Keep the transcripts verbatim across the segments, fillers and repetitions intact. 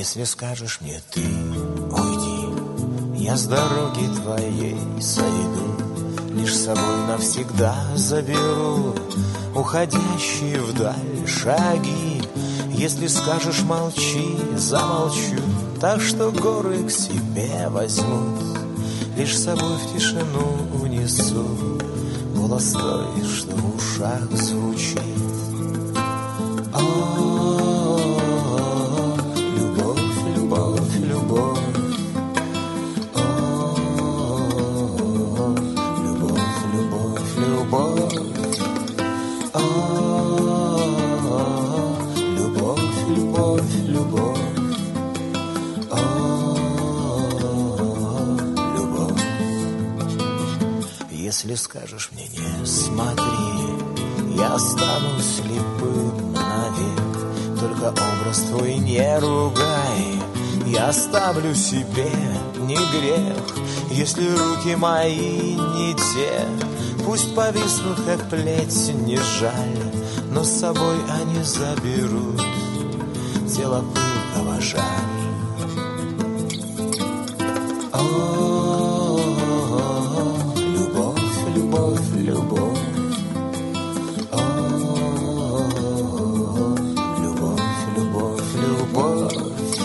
Если скажешь мне ты, уйди, я с дороги твоей сойду, лишь с собой навсегда заберу уходящие вдаль шаги. Если скажешь молчи, замолчу, так что горы к себе возьмут, лишь с собой в тишину унесу голос той, что в ушах звучит. О, любовь, любовь, любовь. О, любовь, любовь, любовь. О, любовь, любовь, любовь. Если скажешь мне не смотри, я стану слепым навек. Только образ твой не ругай, я оставлю себе не грех. Если руки мои не те, пусть повиснут, как плеть, не жаль, но с собой они заберут тело пылкого жаль. Любовь, любовь, о, любовь, любовь, любовь,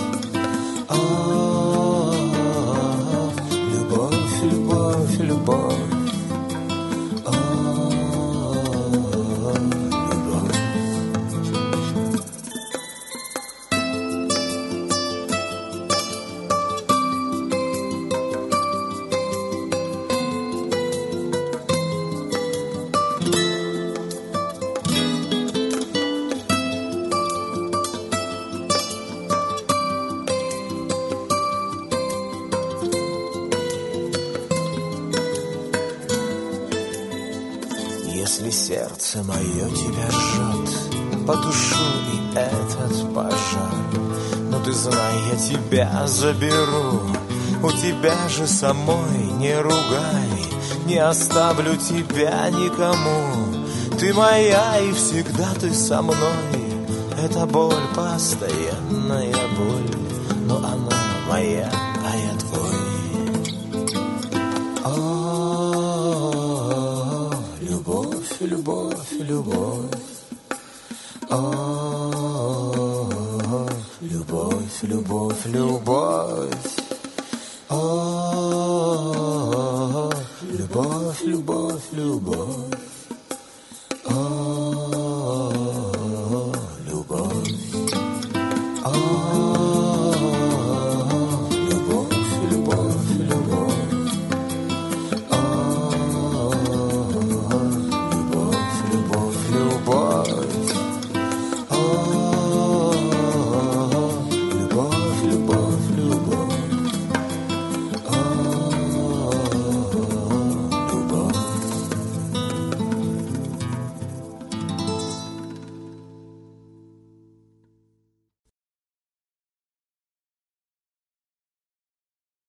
о, любовь, любовь, любовь, о, любовь. Если сердце мое тебя жжет, потушу и этот пожар. Но ты знай, я тебя заберу, у тебя же самой не ругай. Не оставлю тебя никому, ты моя и всегда ты со мной. Это боль, постоянная боль, но она моя, а я твой. Любовь, любовь, любовь, о, любовь, любовь, любовь, о, любовь, любовь, любовь.